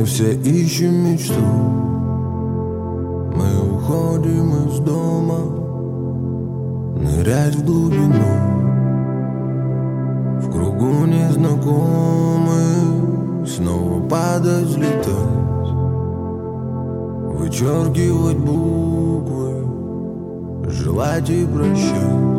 все ищем мечту. Мы уходим из дома, нырять в глубину. В кругу незнакомых снова падать, взлетать, вычеркивать буквы, желать и прощать,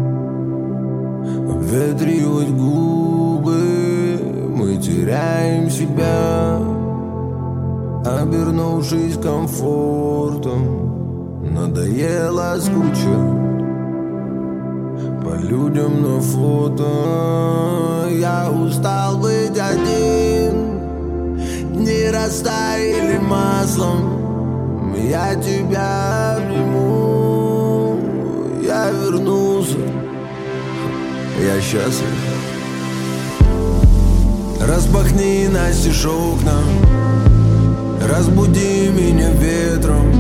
обветривать губы. Мы теряем себя, обернувшись комфортом. Надоело скучать по людям на фото. Я устал быть один, дни растаяли маслом. Я тебя обниму, я вернулся, я счастлив. Распахни настежь окна, разбуди меня ветром.